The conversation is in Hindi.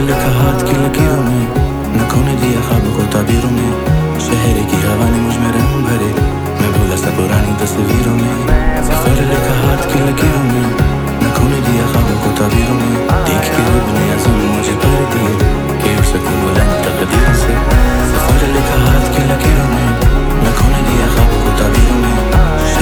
लिखा हाथ की लकीरों में, न खोने दिया ख्वाब को ताबीरों में।